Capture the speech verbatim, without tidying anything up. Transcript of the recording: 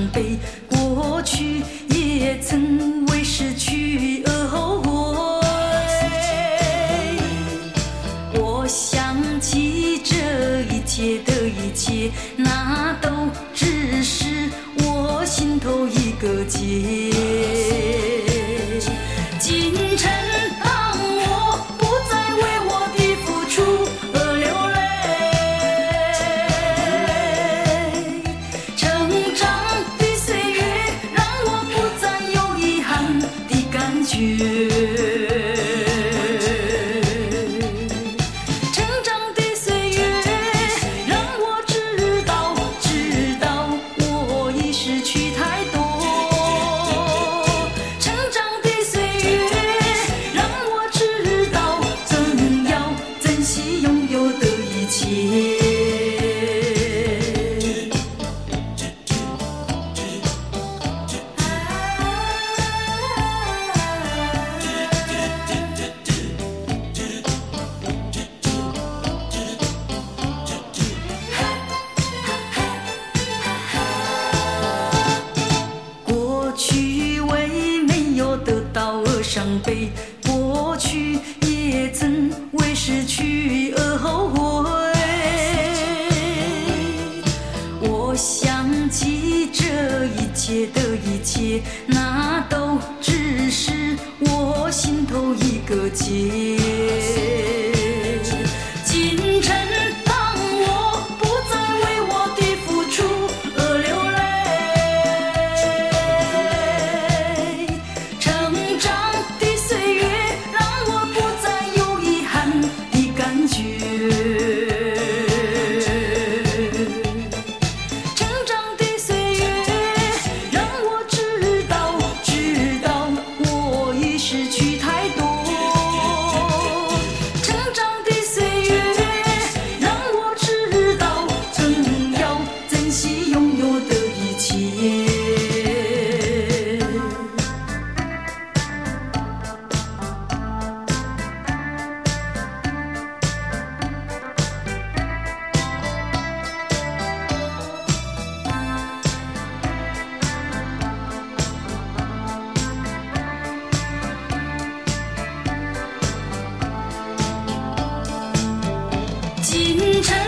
悲，过去也曾为失去而后悔。我想起这一切的一切，那都只是我心头一个结。今晨当我不再为我的付出而流泪，成长的岁月让我不再有遗憾的感觉。伤悲，过去也曾为失去而后悔。我想起这一切的一切，那都只是我心头一个结。今晨当我不再为我的付出而流泪，成长今晨